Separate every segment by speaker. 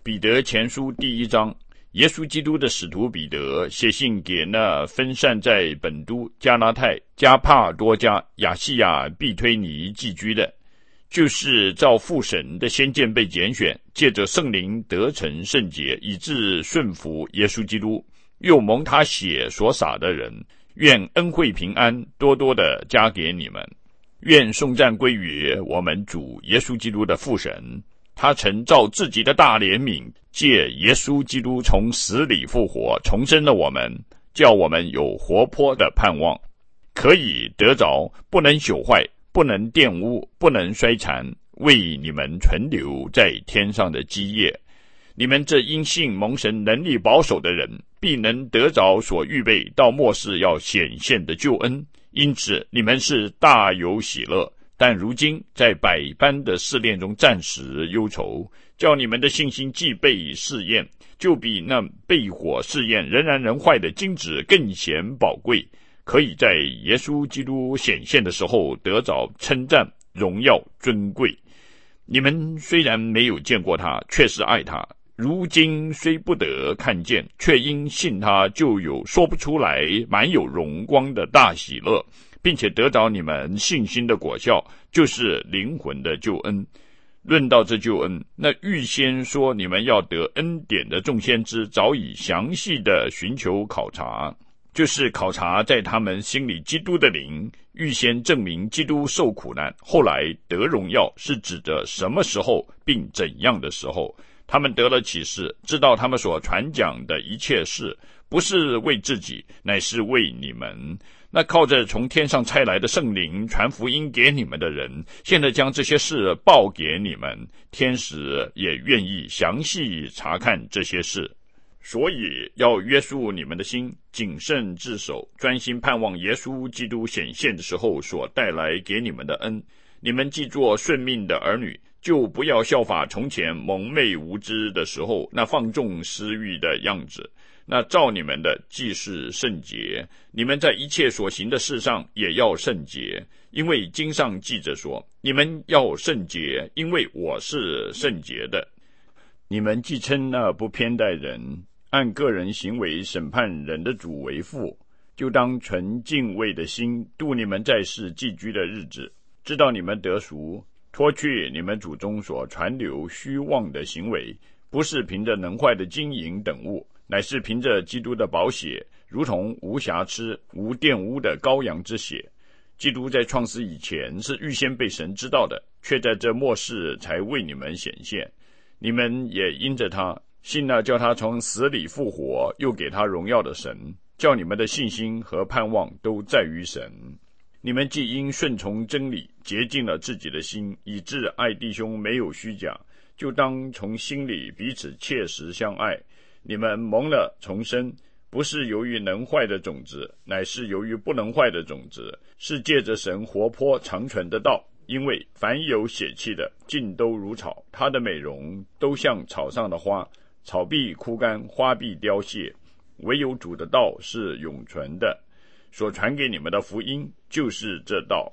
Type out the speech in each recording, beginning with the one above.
Speaker 1: 彼得前书第1章，耶稣基督的使徒彼得写信给那分散在本都、加拉太、加帕多家、亚细亚、庇推尼寄居的，就是照父神的先见被拣选，借着圣灵得成圣洁，以致顺服耶稣基督，又蒙他血所洒的人，愿恩惠平安多多的加给你们。愿颂赞归于我们主耶稣基督的父神，他曾照自己的大怜悯，借耶稣基督从死里复活，重生了我们，叫我们有活泼的盼望，可以得着不能朽坏、不能玷污、不能衰残，为你们存留在天上的基业。你们这因信蒙神能力保守的人，必能得着所预备到末世要显现的救恩。因此你们是大有喜乐，但如今在百般的试炼中暂时忧愁，叫你们的信心既被试验，就比那被火试验仍然能坏的金子更显宝贵，可以在耶稣基督显现的时候得着称赞、荣耀、尊贵。你们虽然没有见过他，却是爱他，如今虽不得看见，却因信他就有说不出来满有荣光的大喜乐，并且得着你们信心的果效，就是灵魂的救恩。论到这救恩，那预先说你们要得恩典的众先知早已详细的寻求考察，就是考察在他们心里基督的灵，预先证明基督受苦难，后来得荣耀，是指着什么时候并怎样的时候。他们得了启示，知道他们所传讲的一切事，不是为自己，乃是为你们。那靠着从天上差来的圣灵传福音给你们的人，现在将这些事报给你们，天使也愿意详细查看这些事。所以要约束你们的心，谨慎自守，专心盼望耶稣基督显现的时候所带来给你们的恩。你们既做顺命的儿女，就不要效法从前蒙昧无知的时候那放纵私欲的样子。那照你们的既是圣洁，你们在一切所行的事上也要圣洁，因为经上记着说，你们要圣洁，因为我是圣洁的。你们既称那不偏待人，按个人行为审判人的主为父，就当存敬畏的心度你们在世寄居的日子，知道你们得赎，脱去你们祖宗所传流虚妄的行为，不是凭着能坏的金银等物，乃是凭着基督的宝血，如同无瑕疵、无玷污的羔羊之血。基督在创世以前是预先被神知道的，却在这末世才为你们显现。你们也因着他信了叫他从死里复活，又给他荣耀的神，叫你们的信心和盼望都在于神。你们既因顺从真理洁净了自己的心，以致爱弟兄没有虚假，就当从心里彼此切实相爱。你们蒙了重生，不是由于能坏的种子，乃是由于不能坏的种子，是借着神活泼长存的道。因为凡有血气的，尽都如草，它的美容都像草上的花，草必枯干，花必凋谢，唯有主的道是永存的。所传给你们的福音就是这道。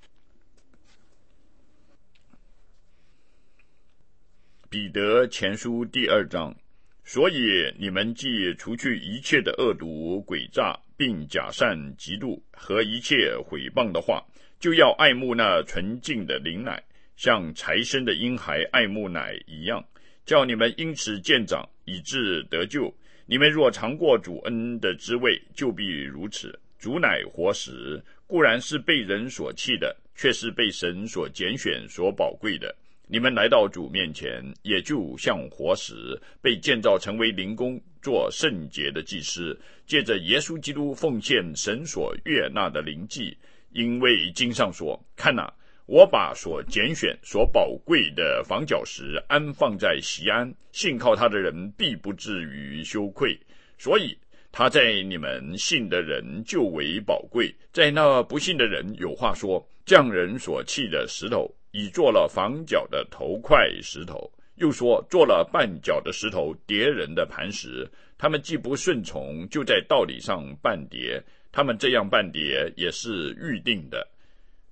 Speaker 1: 彼得前书第2章，所以你们既除去一切的恶毒、诡诈，并假善、嫉妒和一切毁谤的话，就要爱慕那纯净的灵奶，像才生的婴孩爱慕奶一样，叫你们因此渐长，以致得救。你们若尝过主恩的滋味，就必如此。主乃活石，固然是被人所弃的，却是被神所拣选、所宝贵的。你们来到主面前，也就像活石，被建造成为灵宫，做圣洁的祭司，借着耶稣基督奉献神所悦纳的灵祭。因为经上说，看哪，我把所拣选、所宝贵的房角石安放在锡安，信靠他的人必不至于羞愧。所以他在你们信的人就为宝贵，在那不信的人有话说，匠人所弃的石头，已做了房角的头块石头，又说做了绊脚的石头，跌人的磐石。他们既不顺从，就在道理上绊跌，他们这样绊跌也是预定的。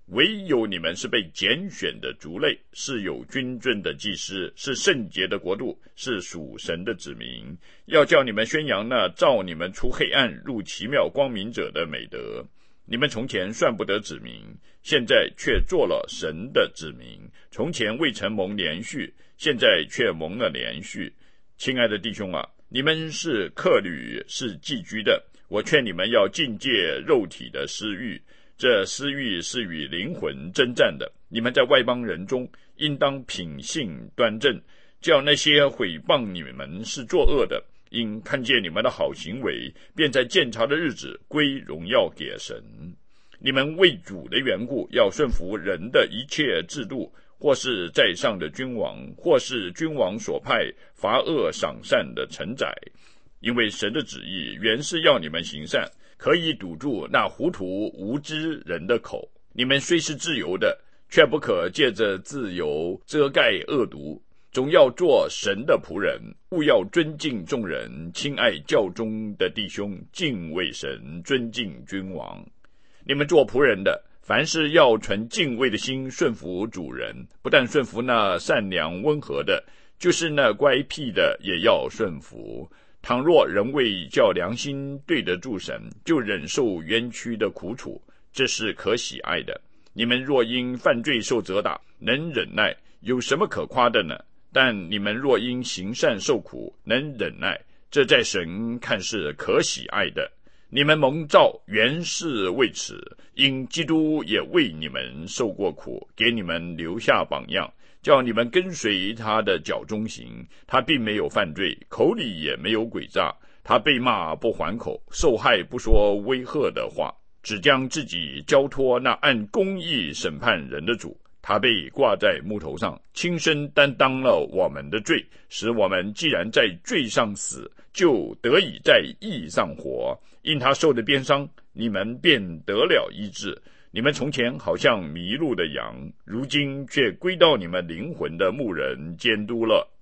Speaker 1: 唯有你们是被拣选的族类，是有君尊的祭司，是圣洁的国度，是属神的子民，要叫你们宣扬那照你们出黑暗入奇妙光明者的美德。你们从前算不得子民，现在却做了神的子民；从前未曾蒙连续，现在却蒙了连续。亲爱的弟兄啊，你们是客旅，是寄居的，我劝你们要禁戒肉体的私欲，这私欲是与灵魂征战的。你们在外邦人中应当品性端正，叫那些毁谤你们是作恶的，因看见你们的好行为，便在鉴察的日子归荣耀给神。你们为主的缘故，要顺服人的一切制度，或是在上的君王，或是君王所派罚恶赏善的臣宰，因为神的旨意原是要你们行善，可以堵住那糊涂无知人的口。你们虽是自由的，却不可借着自由遮盖恶毒，总要做神的仆人，务要尊敬众人，亲爱教中的弟兄，敬畏神，尊敬君王。你们做仆人的，凡事要存敬畏的心，顺服主人，不但顺服那善良温和的，就是那乖僻的也要顺服。倘若人为叫良心对得住神，就忍受冤屈的苦楚，这是可喜爱的。你们若因犯罪受责打，能忍耐，有什么可夸的呢？但你们若因行善受苦，能忍耐，这在神看是可喜爱的。你们蒙召原是为此，因基督也为你们受过苦，给你们留下榜样，叫你们跟随他的脚中行。他并没有犯罪，口里也没有诡诈，他被骂不还口，受害不说威吓的话，只将自己交托那按公义审判人的主。他被挂在木头上，亲身担当了我们的罪，使我们既然在罪上死，就得以在义上活。因他受的鞭伤，你们便得了医治。你们从前好像迷路的羊，如今却归到你们灵魂的牧人监督了。